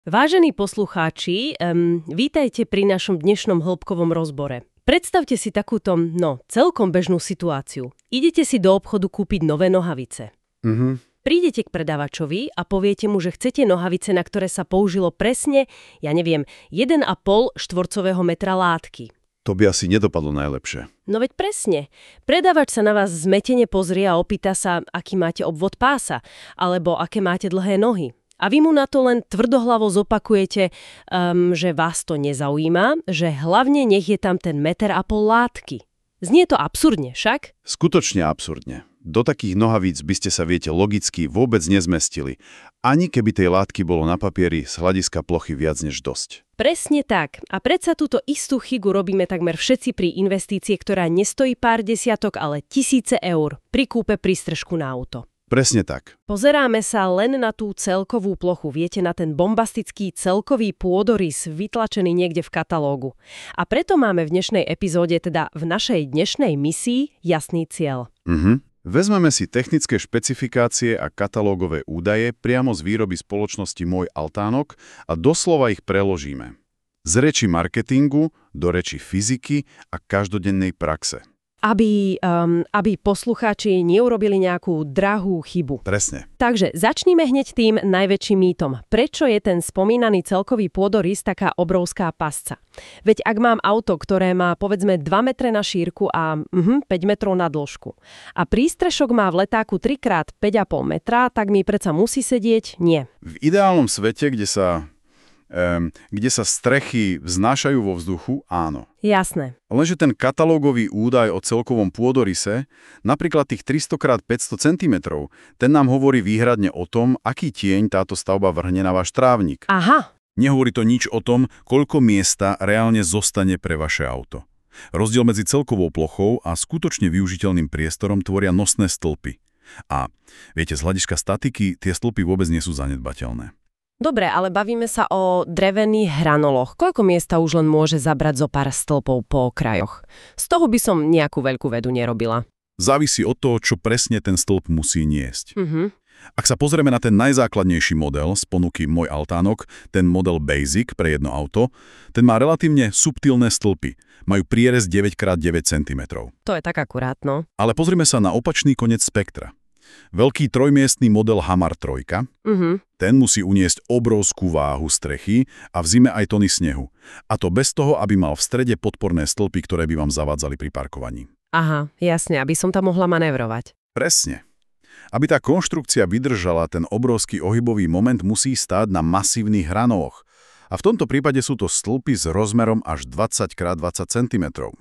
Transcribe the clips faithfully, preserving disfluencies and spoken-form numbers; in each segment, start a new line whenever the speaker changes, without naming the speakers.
Vážení poslucháči, um, vítajte pri našom dnešnom hĺbkovom rozbore. Predstavte si takúto, no, celkom bežnú situáciu. Idete si do obchodu kúpiť nové nohavice.
Mhm.
Prídete k predavačovi a poviete mu, že chcete nohavice, na ktoré sa použilo presne, ja neviem, jeden a pol štvorcového metra látky.
To by asi nedopadlo najlepšie.
No veď presne. Predavač sa na vás zmetene pozrie a opýta sa, aký máte obvod pása, alebo aké máte dlhé nohy. A vy mu na to len tvrdohlavo zopakujete, um, že vás to nezaujíma, že hlavne nech je tam ten meter a pol látky. Znie to absurdne, však?
Skutočne absurdne. Do takých nohavíc by ste sa, viete, logicky vôbec nezmestili. Ani keby tej látky bolo na papieri z hľadiska plochy viac než dosť.
Presne tak. A predsa túto istú chybu robíme takmer všetci pri investícii, ktorá nestojí pár desiatok, ale tisíce eur pri kúpe prístrežku na auto.
Presne tak.
Pozeráme sa len na tú celkovú plochu, viete, na ten bombastický celkový pôdorys vytlačený niekde v katalógu. A preto máme v dnešnej epizóde, teda v našej dnešnej misii, jasný cieľ.
Mhm. Vezmeme si technické špecifikácie a katalógové údaje priamo z výroby spoločnosti Môj Altánok a doslova ich preložíme. Z reči marketingu do reči fyziky a každodennej praxe.
Aby, um, aby poslucháči neurobili nejakú drahú chybu.
Presne.
Takže začníme hneď tým najväčším mýtom. Prečo je ten spomínaný celkový pôdorys taká obrovská pasca? Veď ak mám auto, ktoré má povedzme dva metre na šírku a uh, päť metrov na dĺžku a prístrešok má v letáku tri krát päť a pol metra, tak mi predsa musí sedieť? Nie.
V ideálnom svete, kde sa, um, kde sa strechy vznášajú vo vzduchu, áno.
Jasné.
Lenže ten katalógový údaj o celkovom pôdoryse, napríklad tých tristo krát päťsto centimetrov, ten nám hovorí výhradne o tom, aký tieň táto stavba vrhne na váš trávnik.
Aha.
Nehovorí to nič o tom, koľko miesta reálne zostane pre vaše auto. Rozdiel medzi celkovou plochou a skutočne využiteľným priestorom tvoria nosné stĺpy. A viete, z hľadiska statiky tie stĺpy vôbec nie sú zanedbateľné.
Dobre, ale bavíme sa o drevených hranoloch. Koľko miesta už len môže zabrať zo pár stĺpov po okrajoch? Z toho by som nejakú veľkú vedu nerobila.
Závisí od toho, čo presne ten stĺp musí niesť.
Mhm.
Ak sa pozrieme na ten najzákladnejší model z ponuky Môj Altánok, ten model Basic pre jedno auto, ten má relatívne subtilné stĺpy. Majú prierez deväť krát deväť centimetrov.
To je tak akurát, no.
Ale pozrime sa na opačný koniec spektra. Veľký trojmiestny model Hamar tri,
Mhm.
ten musí uniesť obrovskú váhu strechy a v zime aj tony snehu. A to bez toho, aby mal v strede podporné stĺpy, ktoré by vám zavádzali pri parkovaní.
Aha, jasne, aby som tam mohla manévrovať.
Presne. Aby tá konštrukcia vydržala, ten obrovský ohybový moment musí stáť na masívnych hranoloch. A v tomto prípade sú to stĺpy s rozmerom až dvadsať krát dvadsať centimetrov.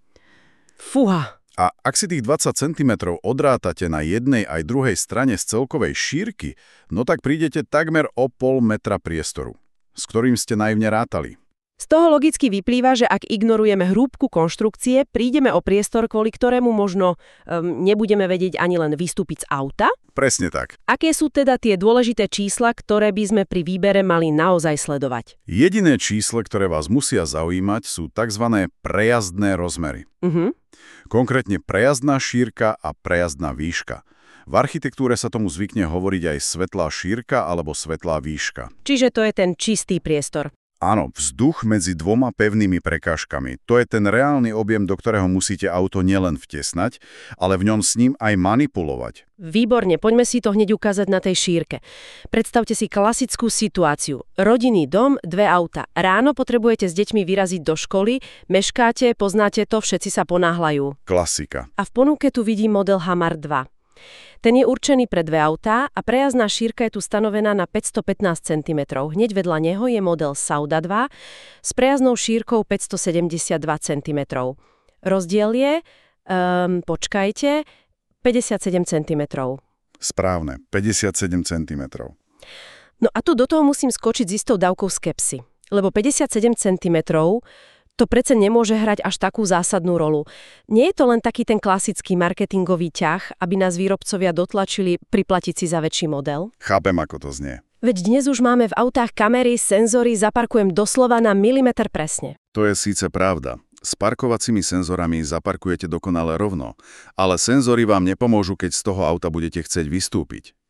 Fúha.
A ak si tých dvadsať centimetrov odrátate na jednej aj druhej strane z celkovej šírky, no tak prídete takmer o pol metra priestoru, s ktorým ste naivne rátali.
Z toho logicky vyplýva, že ak ignorujeme hrúbku konštrukcie, prídeme o priestor, kvôli ktorému možno um, nebudeme vedieť ani len vystúpiť z auta?
Presne tak.
Aké sú teda tie dôležité čísla, ktoré by sme pri výbere mali naozaj sledovať?
Jediné číslo, ktoré vás musia zaujímať, sú tzv. Prejazdné rozmery.
Mhm.
Konkrétne prejazdná šírka a prejazdná výška. V architektúre sa tomu zvykne hovoriť aj svetlá šírka alebo svetlá výška.
Čiže to je ten čistý priestor.
Áno, vzduch medzi dvoma pevnými prekážkami. To je ten reálny objem, do ktorého musíte auto nielen vtesnať, ale v ňom s ním aj manipulovať.
Výborne, poďme si to hneď ukázať na tej šírke. Predstavte si klasickú situáciu. Rodinný dom, dve auta. Ráno potrebujete s deťmi vyraziť do školy, meškáte, poznáte to, všetci sa ponáhľajú.
Klasika.
A v ponuke tu vidím model Hamar dva. Ten je určený pre dve autá a prejazdná šírka je tu stanovená na päťstopätnásť centimetrov. Hneď vedľa neho je model Sauda dva s prejazdnou šírkou päťstosedemdesiatdva centimetrov. Rozdiel je, um, počkajte, päťdesiatsedem centimetrov.
Správne, päťdesiatsedem centimetrov.
No a tu do toho musím skočiť s istou dávkou skepsy, lebo päťdesiatsedem centimetrov to predsa nemôže hrať až takú zásadnú rolu. Nie je to len taký ten klasický marketingový ťah, aby nás výrobcovia dotlačili priplatiť si za väčší model?
Chápem, ako to znie.
Veď dnes už máme v autách kamery, senzory, zaparkujem doslova na milimeter presne.
To je síce pravda. S parkovacími senzorami zaparkujete dokonale rovno, ale senzory vám nepomôžu, keď z toho auta budete chcieť vystúpiť.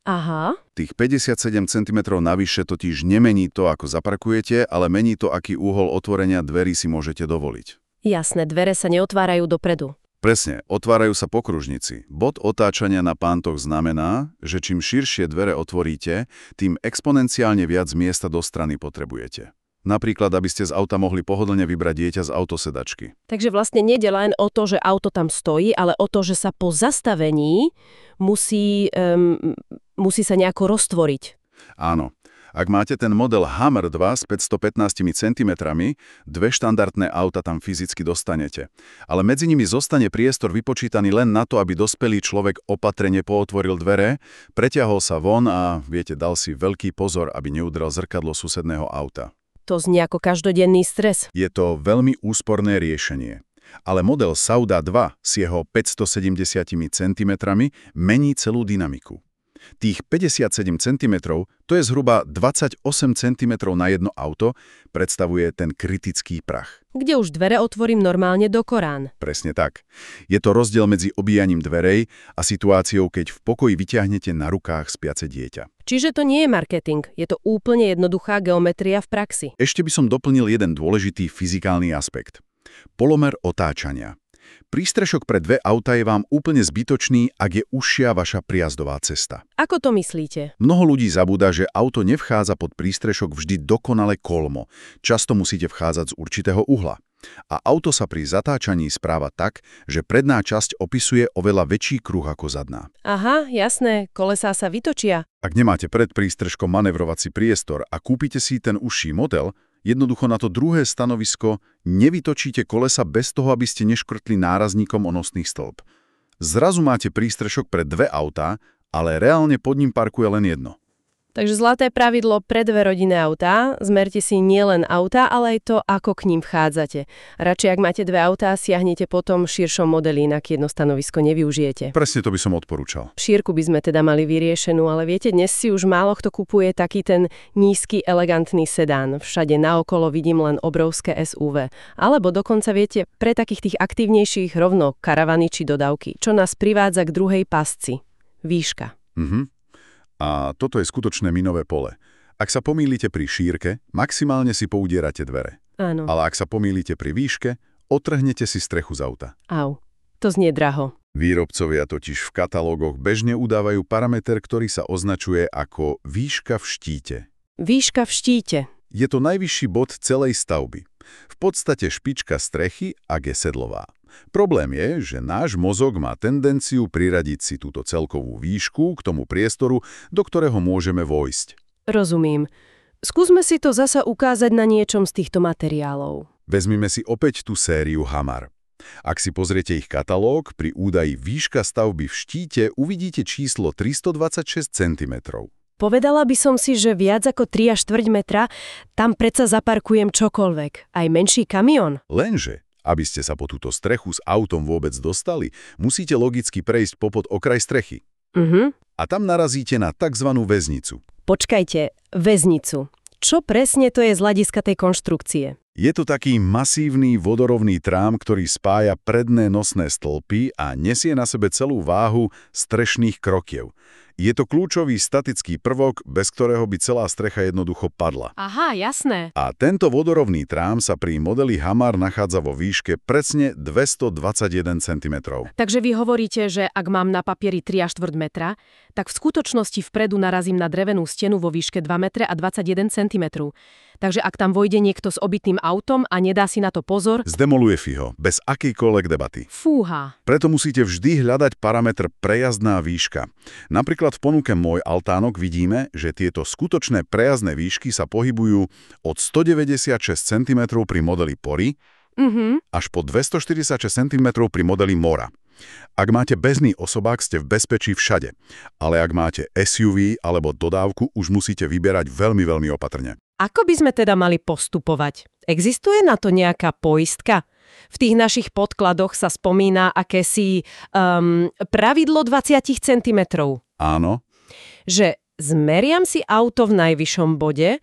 Aha.
Tých päťdesiatsedem centimetrov navyše totiž nemení to, ako zaparkujete, ale mení to, aký úhol otvorenia dverí si môžete dovoliť.
Jasné, dvere sa neotvárajú dopredu.
Presne, otvárajú sa po kružnici. Bod otáčania na pántoch znamená, že čím širšie dvere otvoríte, tým exponenciálne viac miesta do strany potrebujete. Napríklad, aby ste z auta mohli pohodlne vybrať dieťa z autosedačky.
Takže vlastne nejde len o to, že auto tam stojí, ale o to, že sa po zastavení musí, um, musí sa nejako roztvoriť.
Áno. Ak máte ten model Hammer dva s päťstopätnásť centimetrami, dve štandardné auta tam fyzicky dostanete. Ale medzi nimi zostane priestor vypočítaný len na to, aby dospelý človek opatrne pootvoril dvere, preťahol sa von a, viete, dal si veľký pozor, aby neudrel zrkadlo susedného auta.
To znie ako každodenný stres.
Je to veľmi úsporné riešenie. Ale model Sauda dva s jeho päťstosedemdesiat centimetrami mení celú dynamiku. Tých päťdesiatsedem centimetrov, to je zhruba dvadsaťosem centimetrov na jedno auto, predstavuje ten kritický prach.
Kde už dvere otvorím normálne do Korán.
Presne tak. Je to rozdiel medzi obíjaním dverej a situáciou, keď v pokoji vyťahnete na rukách spiace dieťa.
Čiže to nie je marketing, je to úplne jednoduchá geometria v praxi.
Ešte by som doplnil jeden dôležitý fyzikálny aspekt. Polomer otáčania. Prístrešok pre dve autá je vám úplne zbytočný, ak je užšia vaša prijazdová cesta.
Ako to myslíte?
Mnoho ľudí zabúda, že auto nevchádza pod prístrešok vždy dokonale kolmo. Často musíte vchádzať z určitého uhla. A auto sa pri zatáčaní správa tak, že predná časť opisuje oveľa väčší kruh ako zadná.
Aha, jasné, kolesá sa vytočia.
Ak nemáte pred prístreškom manevrovací priestor a kúpite si ten užší model, jednoducho na to druhé stanovisko nevytočíte kolesa bez toho, aby ste neškrtli nárazníkom o nosný stĺp. Zrazu máte prístrešok pre dve autá, ale reálne pod ním parkuje len jedno.
Takže zlaté pravidlo pre dve rodinné autá, zmerte si nielen autá, ale aj to, ako k ním vchádzate. Radšej, ak máte dve autá, siahnete potom v širšom modeli, inak jedno stanovisko nevyužijete.
Presne to by som odporúčal.
Šírku by sme teda mali vyriešenú, ale viete, dnes si už málo kto kupuje taký ten nízky, elegantný sedán. Všade naokolo vidím len obrovské es ú vé. Alebo dokonca, viete, pre takých tých aktívnejších rovno karavany či dodávky, čo nás privádza k druhej pasci. Výška.
Mhm. A toto je skutočné minové pole. Ak sa pomýlite pri šírke, maximálne si poudierate dvere.
Áno.
Ale ak sa pomýlite pri výške, otrhnete si strechu z auta.
Au, to znie draho.
Výrobcovia totiž v katalógoch bežne udávajú parameter, ktorý sa označuje ako výška v štíte.
Výška v štíte.
Je to najvyšší bod celej stavby. V podstate špička strechy, ak je sedlová. Problém je, že náš mozog má tendenciu priradiť si túto celkovú výšku k tomu priestoru, do ktorého môžeme vojsť.
Rozumiem. Skúsme si to zasa ukázať na niečom z týchto materiálov.
Vezmime si opäť tú sériu Hammer. Ak si pozriete ich katalóg, pri údaji výška stavby v štíte uvidíte číslo tristodvadsaťšesť centimetrov.
Povedala by som si, že viac ako tri a štvrť metra, tam predsa zaparkujem čokoľvek. Aj menší kamión.
Lenže, aby ste sa po túto strechu s autom vôbec dostali, musíte logicky prejsť popod okraj strechy.
Uh-huh.
A tam narazíte na takzvanú väznicu.
Počkajte, väznicu. Čo presne to je z hľadiska tej konštrukcie?
Je to taký masívny vodorovný trám, ktorý spája predné nosné stĺpy a nesie na sebe celú váhu strešných krokiev. Je to kľúčový statický prvok, bez ktorého by celá strecha jednoducho padla.
Aha, jasné.
A tento vodorovný trám sa pri modeli Hammer nachádza vo výške presne dvestodvadsaťjeden centimetrov.
Takže vy hovoríte, že ak mám na papieri tri a štvrť metra, tak v skutočnosti vpredu narazím na drevenú stenu vo výške dva metre a dvadsaťjeden centimetrov. Takže ak tam vojde niekto s obytným autom a nedá si na to pozor,
zdemoluje fiho, bez akejkoľvek debaty.
Fúha.
Preto musíte vždy hľadať parametr prejazdná výška. Napríklad v ponuke Môj altánok vidíme, že tieto skutočné prejazdné výšky sa pohybujú od stodeväťdesiatšesť centimetrov pri modeli Pori
uh-huh.
až po dvestoštyridsaťšesť centimetrov pri modeli Mora. Ak máte bežný osobák, ste v bezpečí všade, ale ak máte es ú vé alebo dodávku, už musíte vyberať veľmi, veľmi opatrne.
Ako by sme teda mali postupovať? Existuje na to nejaká poistka? V tých našich podkladoch sa spomína akési um, pravidlo dvadsať centimetrov.
Áno.
Že zmeriam si auto v najvyššom bode,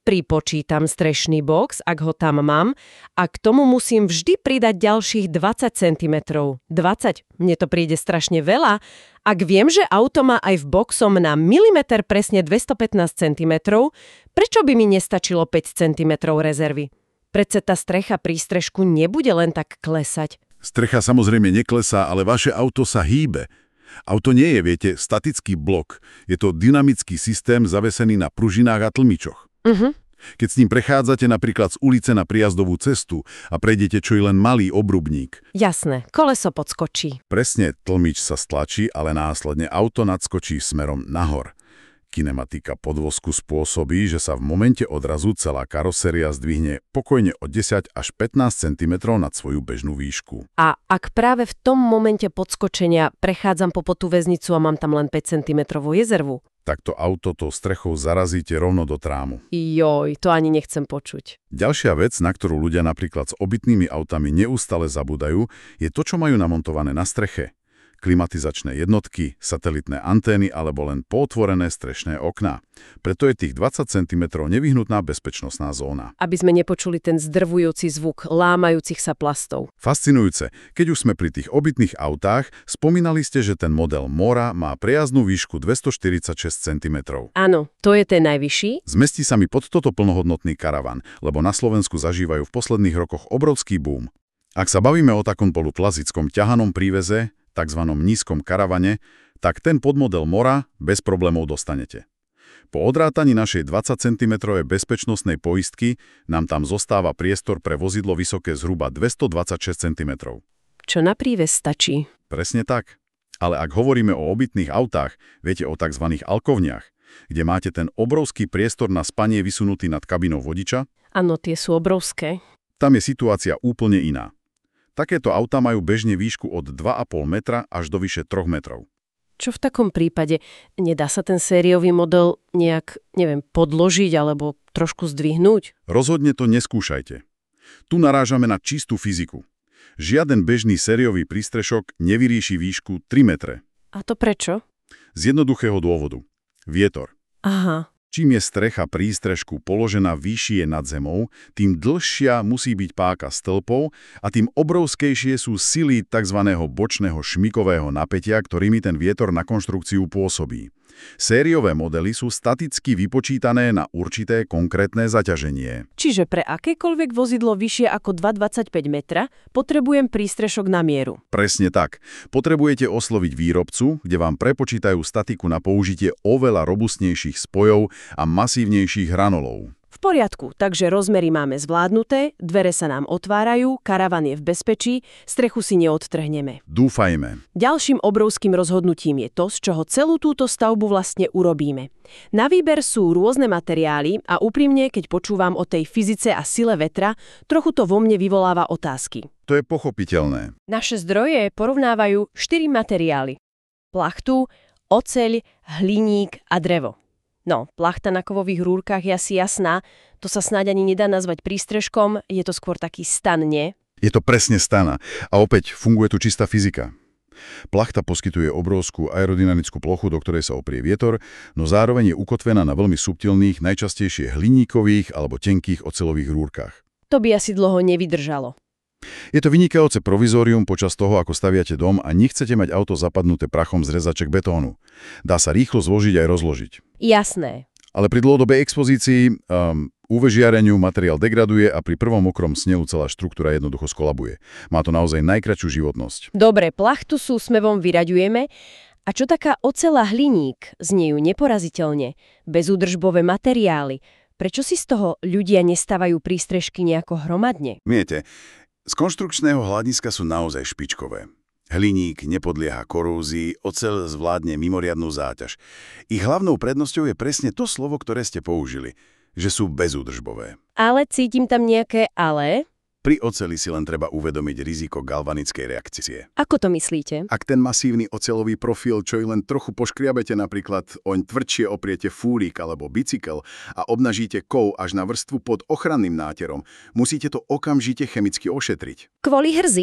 pripočítam strešný box, ak ho tam mám, a k tomu musím vždy pridať ďalších dvadsať centimetrov. dvadsať? Mne to príde strašne veľa. Ak viem, že auto má aj v boxom na milimeter presne dvestopätnásť centimetrov, prečo by mi nestačilo päť centimetrov rezervy? Predsa tá strecha prístrežku nebude len tak klesať.
Strecha samozrejme neklesá, ale vaše auto sa hýbe. Auto nie je, viete, statický blok. Je to dynamický systém zavesený na pružinách a tlmičoch.
Uh-huh.
Keď s ním prechádzate napríklad z ulice na prijazdovú cestu a prejdete čo i len malý obrubník.
Jasné, koleso podskočí.
Presne, tlmič sa stlačí, ale následne auto nadskočí smerom nahor. Kinematika podvozku spôsobí, že sa v momente odrazu celá karoséria zdvihne pokojne o desať až pätnásť centimetrov nad svoju bežnú výšku.
A ak práve v tom momente podskočenia prechádzam po tú väznicu a mám tam len päť centimetrov rezervu?
Takto auto tou strechou zarazíte rovno do trámu.
Joj, to ani nechcem počuť.
Ďalšia vec, na ktorú ľudia napríklad s obytnými autami neustále zabúdajú, je to, čo majú namontované na streche. Klimatizačné jednotky, satelitné antény alebo len pootvorené strešné okná. Preto je tých dvadsať centimetrov nevyhnutná bezpečnostná zóna.
Aby sme nepočuli ten zdrvujúci zvuk lámajúcich sa plastov.
Fascinujúce, keď už sme pri tých obytných autách, spomínali ste, že ten model Mora má prejazdnú výšku dvestoštyridsaťšesť centimetrov.
Áno, to je ten najvyšší.
Zmestí sa mi pod toto plnohodnotný karavan, lebo na Slovensku zažívajú v posledných rokoch obrovský boom. Ak sa bavíme o takom poluklazickom ťahanom príveze, takzvanom nízkom karavane, tak ten podmodel Mora bez problémov dostanete. Po odrátaní našej dvadsať centimetrov bezpečnostnej poistky nám tam zostáva priestor pre vozidlo vysoké zhruba dvestodvadsaťšesť centimetrov.
Čo na prívez stačí.
Presne tak. Ale ak hovoríme o obytných autách, viete o tzv. Alkovniach, kde máte ten obrovský priestor na spanie vysunutý nad kabinou vodiča?
Áno, tie sú obrovské.
Tam je situácia úplne iná. Takéto autá majú bežne výšku od dva a pol metra až do vyše troch metrov.
Čo v takom prípade? Nedá sa ten sériový model nejak, neviem, podložiť alebo trošku zdvihnúť?
Rozhodne to neskúšajte. Tu narážame na čistú fyziku. Žiaden bežný sériový prístrešok nevyrieši výšku tri metre.
A to prečo?
Z jednoduchého dôvodu. Vietor.
Aha.
Čím je strecha prístrežku položená vyššie nad zemou, tým dlhšia musí byť páka stĺpov a tým obrovskejšie sú sily tzv. Bočného šmikového napätia, ktorými ten vietor na konštrukciu pôsobí. Sériové modely sú staticky vypočítané na určité konkrétne zaťaženie.
Čiže pre akékoľvek vozidlo vyššie ako dva celé dvadsaťpäť metra potrebujem prístrešok na mieru.
Presne tak. Potrebujete osloviť výrobcu, kde vám prepočítajú statiku na použitie oveľa robustnejších spojov a masívnejších hranolov.
V poriadku, takže rozmery máme zvládnuté, dvere sa nám otvárajú, karavan je v bezpečí, strechu si neodtrhneme.
Dúfajme.
Ďalším obrovským rozhodnutím je to, z čoho celú túto stavbu vlastne urobíme. Na výber sú rôzne materiály a úprimne, keď počúvam o tej fyzice a sile vetra, trochu to vo mne vyvoláva otázky.
To je pochopiteľné.
Naše zdroje porovnávajú štyri materiály. Plachtu, oceľ, hliník a drevo. No, plachta na kovových rúrkach je asi jasná, to sa snáď ani nedá nazvať prístrežkom, je to skôr taký stan, nie?
Je to presne stana. A opäť funguje tu čistá fyzika. Plachta poskytuje obrovskú aerodynamickú plochu, do ktorej sa oprie vietor, no zároveň je ukotvená na veľmi subtilných, najčastejšie hliníkových alebo tenkých oceľových rúrkach.
To by asi dlho nevydržalo.
Je to vynikajúce provizórium počas toho, ako staviate dom a nechcete mať auto zapadnuté prachom z rezaček betónu. Dá sa rýchlo zložiť aj rozložiť.
Jasné.
Ale pri dlhodobej expozícii um, ú vé žiareniu materiál degraduje a pri prvom mokrom snelu celá štruktúra jednoducho skolabuje. Má to naozaj najkratšiu životnosť.
Dobre, plachtu s úsmevom vyraďujeme. A čo taká oceľ hliník? Znejú neporaziteľne. Bezúdržbové materiály. Prečo si z toho ľudia nestávajú prístrežky nejako hromadne?
Viete, z konštrukčného hľadiska sú naozaj špičkové. Hliník nepodlieha korózii, oceľ zvládne mimoriadnu záťaž. Ich hlavnou prednosťou je presne to slovo, ktoré ste použili, že sú bezúdržbové.
Ale cítim tam nejaké ale?
Pri oceli si len treba uvedomiť riziko galvanickej reakcie.
Ako to myslíte?
Ak ten masívny oceľový profil, čo i len trochu poškriabete, napríklad oň tvrdšie opriete fúrik alebo bicykel a obnažíte kov až na vrstvu pod ochranným náterom, musíte to okamžite chemicky ošetriť.
Kvôli hrzi.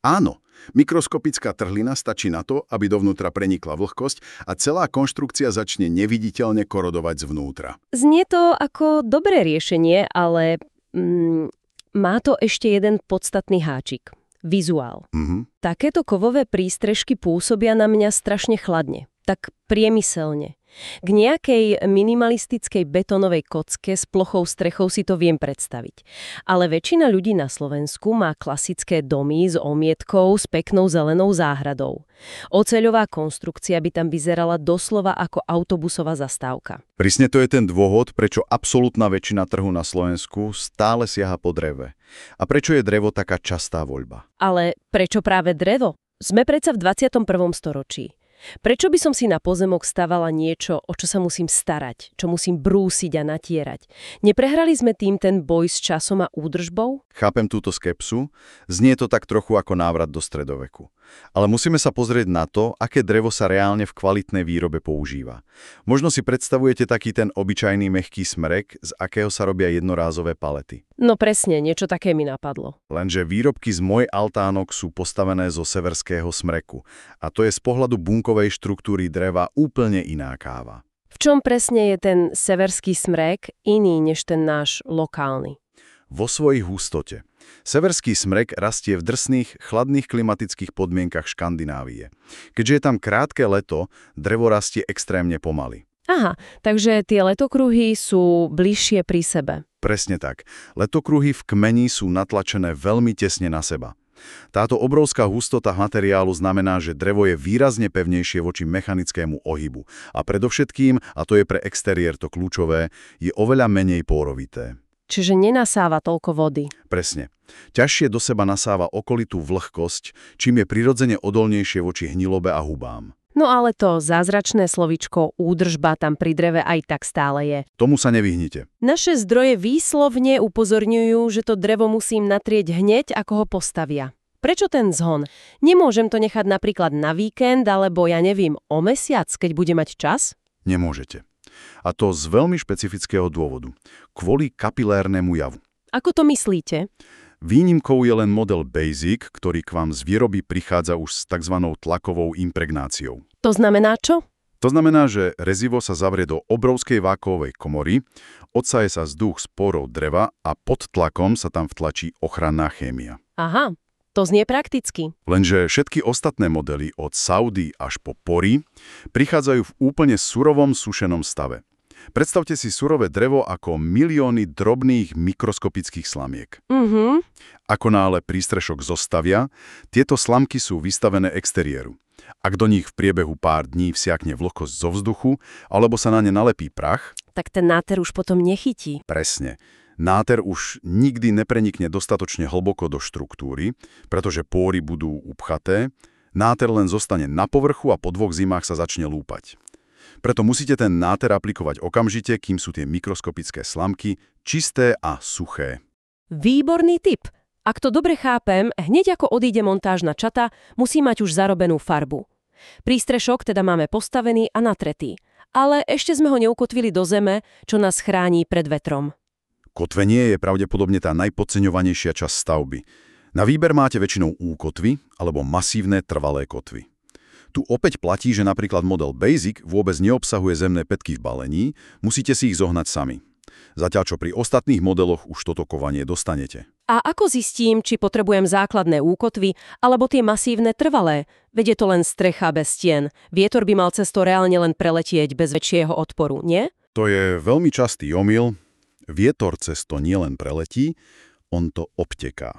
Áno, mikroskopická trhlina stačí na to, aby dovnútra prenikla vlhkosť a celá konštrukcia začne neviditeľne korodovať zvnútra.
Znie to ako dobré riešenie, ale mm, má to ešte jeden podstatný háčik. Vizuál.
Mhm.
Takéto kovové prístrežky pôsobia na mňa strašne chladne. Tak priemyselne. K nejakej minimalistickej betónovej kocke s plochou strechou si to viem predstaviť. Ale väčšina ľudí na Slovensku má klasické domy s omietkou, s peknou zelenou záhradou. Oceľová konštrukcia by tam vyzerala doslova ako autobusová zastávka.
Presne to je ten dôvod, prečo absolútna väčšina trhu na Slovensku stále siaha po dreve. A prečo je drevo taká častá voľba?
Ale prečo práve drevo? Sme predsa v dvadsiatom prvom storočí. Prečo by som si na pozemok stavala niečo, o čo sa musím starať, čo musím brúsiť a natierať? Neprehrali sme tým ten boj s časom a údržbou?
Chápem túto skepsu, znie to tak trochu ako návrat do stredoveku. Ale musíme sa pozrieť na to, aké drevo sa reálne v kvalitnej výrobe používa. Možno si predstavujete taký ten obyčajný mäkký smrek, z akého sa robia jednorázové palety.
No presne, niečo také mi napadlo.
Lenže výrobky z môj altánok sú postavené zo severského smreku. A to je z pohľadu bunkovej štruktúry dreva úplne iná káva.
V čom presne je ten severský smrek iný než ten náš lokálny?
Vo svojej hustote. Severský smrek rastie v drsných, chladných klimatických podmienkach Škandinávie. Keďže je tam krátke leto, drevo rastie extrémne pomaly.
Aha, takže tie letokruhy sú bližšie pri sebe.
Presne tak. Letokruhy v kmeni sú natlačené veľmi tesne na seba. Táto obrovská hustota materiálu znamená, že drevo je výrazne pevnejšie voči mechanickému ohybu. A predovšetkým, a to je pre exteriér to kľúčové, je oveľa menej pórovité.
Čiže nenasáva toľko vody.
Presne. Ťažšie do seba nasáva okolitú vlhkosť, čím je prirodzene odolnejšie voči hnilobe a hubám.
No ale to zázračné slovičko údržba tam pri dreve aj tak stále je.
Tomu sa nevyhnite.
Naše zdroje výslovne upozorňujú, že to drevo musím natrieť hneď, ako ho postavia. Prečo ten zhon? Nemôžem to nechať napríklad na víkend, alebo ja neviem, o mesiac, keď bude mať čas?
Nemôžete. A to z veľmi špecifického dôvodu. Kvôli kapilérnemu javu.
Ako to myslíte?
Výnimkou je len model Basic, ktorý k vám z výroby prichádza už s tzv. Tlakovou impregnáciou.
To znamená čo?
To znamená, že rezivo sa zavrie do obrovskej vákuovej komory, odsaje sa vzduch z porov dreva a pod tlakom sa tam vtlačí ochranná chémia.
Aha, to znie prakticky.
Lenže všetky ostatné modely od Saudy až po pory prichádzajú v úplne surovom sušenom stave. Predstavte si surové drevo ako milióny drobných mikroskopických slamiek.
Mhm.
Ako náhle prístrešok zostavia, tieto slamky sú vystavené exteriéru. Ak do nich v priebehu pár dní vsiakne vlhkosť zo vzduchu, alebo sa na ne nalepí prach,
tak ten náter už potom nechytí.
presne. Náter už nikdy neprenikne dostatočne hlboko do štruktúry, pretože póry budú upchaté, náter len zostane na povrchu a po dvoch zimách sa začne lúpať. Preto musíte ten náter aplikovať okamžite, kým sú tie mikroskopické slamky čisté a suché.
Výborný tip. Ak to dobre chápem, hneď ako odíde montážna čata, musí mať už zarobenú farbu. Prístrešok teda máme postavený a natretý, ale ešte sme ho neukotvili do zeme, čo nás chráni pred vetrom.
Kotvenie je pravdepodobne tá najpodceňovanejšia časť stavby. Na výber máte väčšinou úkotvy alebo masívne trvalé kotvy. Tu opäť platí, že napríklad model Basic vôbec neobsahuje zemné pätky v balení, musíte si ich zohnať sami. Zatiaľ čo pri ostatných modeloch už toto kovanie dostanete.
A ako zistím, či potrebujem základné úkotvy alebo tie masívne trvalé? Veď je to len strecha bez stien. Vietor by mal cez to reálne len preletieť bez väčšieho odporu, nie?
To je veľmi častý omyl. Vietor cez to nielen preletí, on to obteká.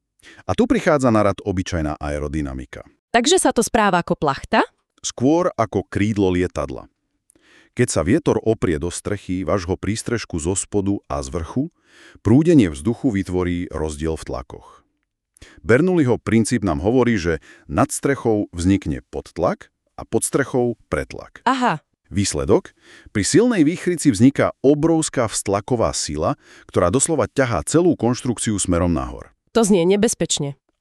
A tu prichádza na rad obyčajná aerodynamika.
Takže sa to správa ako plachta?
Skôr ako krídlo lietadla. Keď sa vietor oprie do strechy vášho prístrežku zo spodu a z vrchu, prúdenie vzduchu vytvorí rozdiel v tlakoch. Bernoulliho princíp nám hovorí, že nad strechou vznikne podtlak a pod strechou pretlak.
Aha.
Výsledok? Pri silnej výchrici vzniká obrovská vztlaková sila, ktorá doslova ťahá celú konštrukciu smerom nahor.
To znie nebezpečne.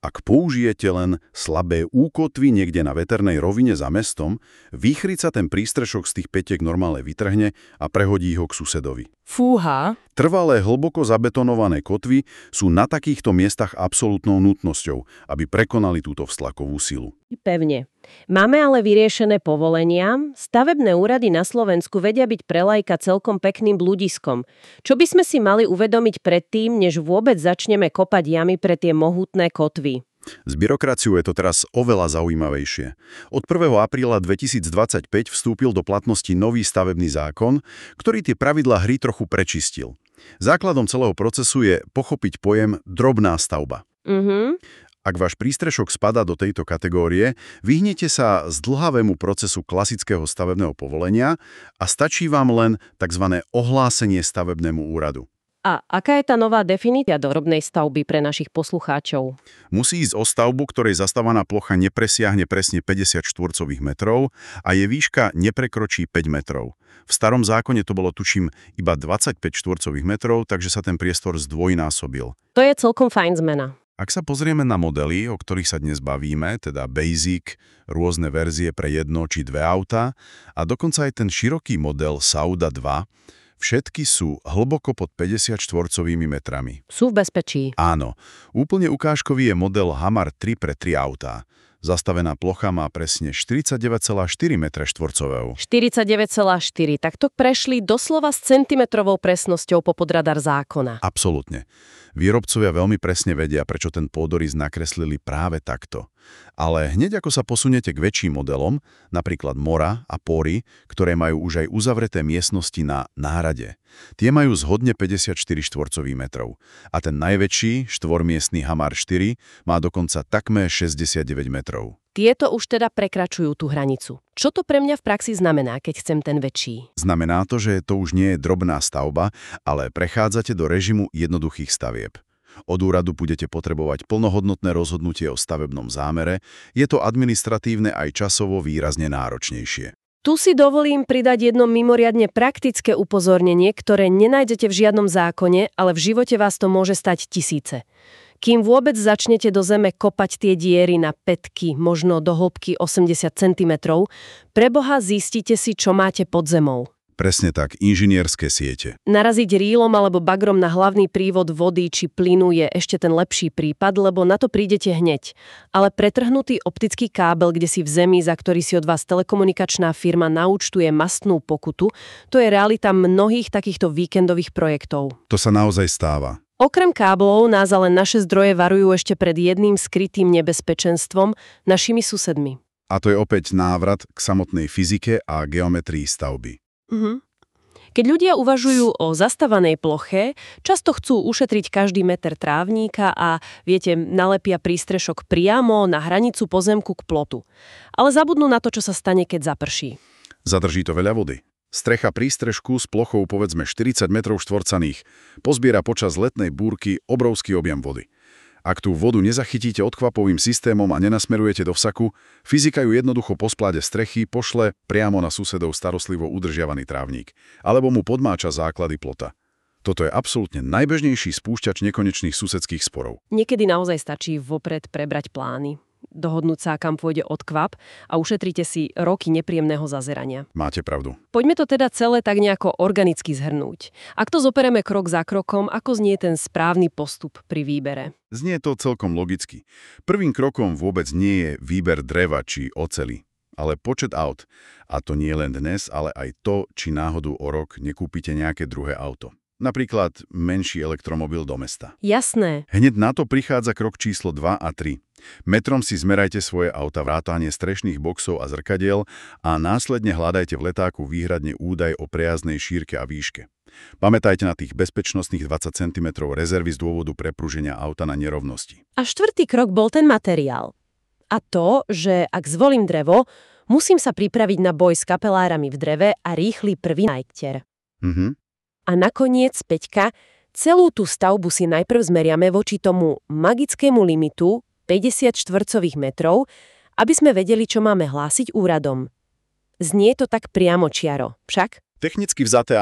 Ak použijete len slabé úkotvy niekde na veternej rovine za mestom, výchrica ten prístrešok z tých petiek normálne vytrhne a prehodí ho k susedovi.
Fúha.
Trvalé hlboko zabetonované kotvy sú na takýchto miestach absolútnou nutnosťou, aby prekonali túto vztlakovú silu.
Pevne. Máme ale vyriešené povolenia. Stavebné úrady na Slovensku vedia byť pre laika celkom pekným bludiskom. Čo by sme si mali uvedomiť predtým, než vôbec začneme kopať jamy pre tie mohutné kotvy?
S byrokraciou je to teraz oveľa zaujímavejšie. Od prvého apríla dvetisícdvadsaťpäť vstúpil do platnosti nový stavebný zákon, ktorý tie pravidlá hry trochu prečistil. Základom celého procesu je pochopiť pojem drobná stavba.
Mhm.
Ak váš prístrešok spadá do tejto kategórie, vyhnete sa zdĺhavému procesu klasického stavebného povolenia a stačí vám len tzv. Ohlásenie stavebnému úradu.
A aká je tá nová definícia drobnej stavby pre našich poslucháčov?
Musí ísť o stavbu, ktorej zastávaná plocha nepresiahne presne päťdesiat štvorcových metrov a jej výška neprekročí päť metrov. V starom zákone to bolo, tuším, iba dvadsaťpäť štvorcových metrov, takže sa ten priestor zdvojnásobil.
To je celkom fajn zmena.
Ak sa pozrieme na modely, o ktorých sa dnes bavíme, teda Basic, rôzne verzie pre jedno či dve autá a dokonca aj ten široký model Sauda dva, všetky sú hlboko pod päťdesiat štvorcovými metrami.
Sú v bezpečí.
Áno. Úplne ukážkový je model Hamar tri pre tri autá. Zastavená plocha má presne štyridsaťdeväť celá štyri metra štvorcového.
štyridsaťdeväť celá štyri. Takto prešli doslova s centimetrovou presnosťou popod radar zákona.
Absolútne. Výrobcovia veľmi presne vedia, prečo ten pôdorys nakreslili práve takto. Ale hneď ako sa posuniete k väčším modelom, napríklad Mora a Pory, ktoré majú už aj uzavreté miestnosti na náhrade, tie majú zhodne päťdesiatštyri štvorcových metrov. A ten najväčší, štvormiestny Hamar štyri, má dokonca takmer šesťdesiatdeväť metrov.
Tieto už teda prekračujú tú hranicu. Čo to pre mňa v praxi znamená, keď chcem ten väčší?
Znamená to, že to už nie je drobná stavba, ale prechádzate do režimu jednoduchých stavieb. Od úradu budete potrebovať plnohodnotné rozhodnutie o stavebnom zámere, je to administratívne aj časovo výrazne náročnejšie.
Tu si dovolím pridať jedno mimoriadne praktické upozornenie, ktoré nenájdete v žiadnom zákone, ale v živote vás to môže stať tisíce. Kým vôbec začnete do zeme kopať tie diery na pätky, možno do hĺbky osemdesiat centimetrov, preboha zistite si, čo máte pod zemou.
Presne tak, inžinierské siete.
Naraziť rýlom alebo bagrom na hlavný prívod vody či plynu je ešte ten lepší prípad, lebo na to prídete hneď. Ale pretrhnutý optický kábel, kde si v zemi, za ktorý si od vás telekomunikačná firma naúčtuje mastnú pokutu, to je realita mnohých takýchto víkendových projektov.
To sa naozaj stáva.
Okrem káblov nás ale naše zdroje varujú ešte pred jedným skrytým nebezpečenstvom, našimi susedmi.
A to je opäť návrat k samotnej fyzike a geometrii stavby.
Mhm. Keď ľudia uvažujú o zastávanej ploche, často chcú ušetriť každý meter trávníka a, viete, nalepia prístrešok priamo na hranicu pozemku k plotu. Ale zabudnú na to, čo sa stane, keď zaprší.
Zadrží to veľa vody. Strecha prístrežku s plochou povedzme štyridsať metrov štvorcaných pozbiera počas letnej búrky obrovský objem vody. Ak tú vodu nezachytíte odkvapovým systémom a nenasmerujete do vsaku, fyzika ju jednoducho po spláde strechy pošle priamo na susedov starostlivo udržiavaný trávnik, alebo mu podmáča základy plota. Toto je absolútne najbežnejší spúšťač nekonečných susedských sporov.
Niekedy naozaj stačí vopred prebrať plány, dohodnúť sa, kam pôjde odkvap a ušetríte si roky nepríjemného zazerania.
Máte pravdu.
Poďme to teda celé tak nejako organicky zhrnúť. Ak to zopereme krok za krokom, ako znie ten správny postup pri výbere?
Znie to celkom logicky. Prvým krokom vôbec nie je výber dreva či oceli, ale počet aut. A to nie len dnes, ale aj to, či náhodou o rok nekúpite nejaké druhé auto. Napríklad menší elektromobil do mesta.
Jasné.
Hneď na to prichádza krok číslo dva a tri. Metrom si zmerajte svoje auta vrátane strešných boxov a zrkadiel a následne hľadajte v letáku výhradne údaj o prejazdnej šírke a výške. Pamätajte na tých bezpečnostných dvadsať centimetrov rezervy z dôvodu preprúženia auta na nerovnosti.
A štvrtý krok bol ten materiál. A to, že ak zvolím drevo, musím sa pripraviť na boj s kapelárami v dreve a rýchly prvý najkter.
Mhm.
A nakoniec, Peťka, celú tú stavbu si najprv zmeriame voči tomu magickému limitu päťdesiat štvorcových metrov, aby sme vedeli, čo máme hlásiť úradom. Znie to tak priamo čiaro, však?
Technicky vzaté áno.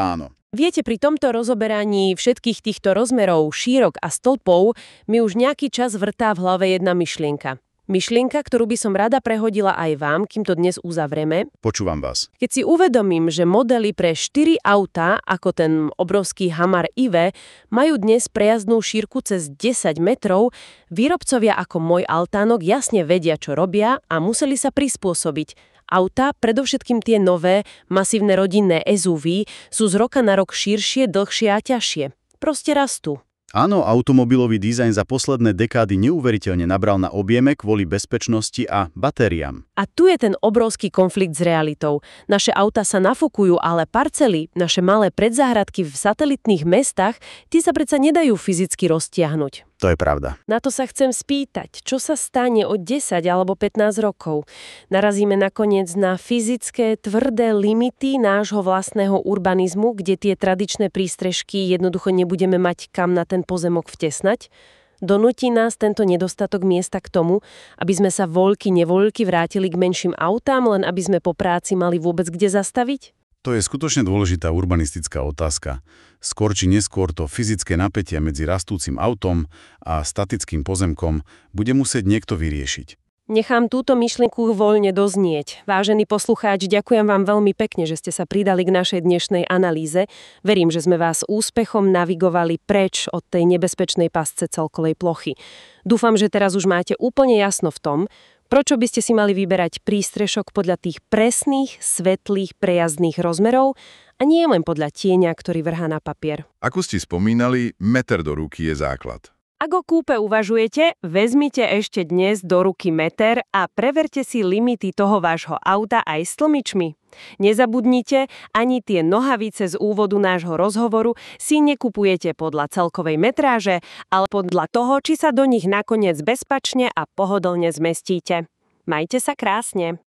Viete, pri tomto rozoberaní všetkých týchto rozmerov, šírok a stĺpov mi už nejaký čas vrtá v hlave jedna myšlienka. Myšlienka, ktorú by som rada prehodila aj vám, kým to dnes uzavrieme.
Počúvam vás.
Keď si uvedomím, že modely pre štyri autá, ako ten obrovský Hamar í vé, majú dnes prejazdnú šírku cez desať metrov, výrobcovia ako môj Altánok jasne vedia, čo robia a museli sa prispôsobiť. Autá, predovšetkým tie nové, masívne rodinné es ú vé, sú z roka na rok širšie, dlhšie a ťažšie. Proste rastú.
Áno, automobilový dizajn za posledné dekády neuveriteľne nabral na objeme kvôli bezpečnosti a batériám.
A tu je ten obrovský konflikt s realitou. Naše autá sa nafúkujú, ale parcely, naše malé predzáhradky v satelitných mestách, tie sa predsa nedajú fyzicky roztiahnuť.
To je pravda.
Na to sa chcem spýtať, čo sa stane o desať alebo pätnásť rokov. Narazíme nakoniec na fyzické, tvrdé limity nášho vlastného urbanizmu, kde tie tradičné prístrežky jednoducho nebudeme mať kam na ten pozemok vtesnať. Donúti nás tento nedostatok miesta k tomu, aby sme sa voľky nevoľky vrátili k menším autám, len aby sme po práci mali vôbec kde zastaviť?
To je skutočne dôležitá urbanistická otázka. Skôr či neskôr to fyzické napätie medzi rastúcim autom a statickým pozemkom bude musieť niekto vyriešiť.
Nechám túto myšlienku voľne doznieť. Vážený poslucháč, ďakujem vám veľmi pekne, že ste sa pridali k našej dnešnej analýze. Verím, že sme vás úspechom navigovali preč od tej nebezpečnej pasce celkovej plochy. Dúfam, že teraz už máte úplne jasno v tom, prečo by ste si mali vyberať prístrešok podľa tých presných, svetlých, prejazdných rozmerov a nie len podľa tieňa, ktorý vrhá na papier.
Ako ste spomínali, meter do ruky je základ.
Ak o kúpe uvažujete, vezmite ešte dnes do ruky meter a preverte si limity toho vášho auta aj s tlmičmi. Nezabudnite, ani tie nohavice z úvodu nášho rozhovoru si nekupujete podľa celkovej metráže, ale podľa toho, či sa do nich nakoniec bezpečne a pohodlne zmestíte. Majte sa krásne.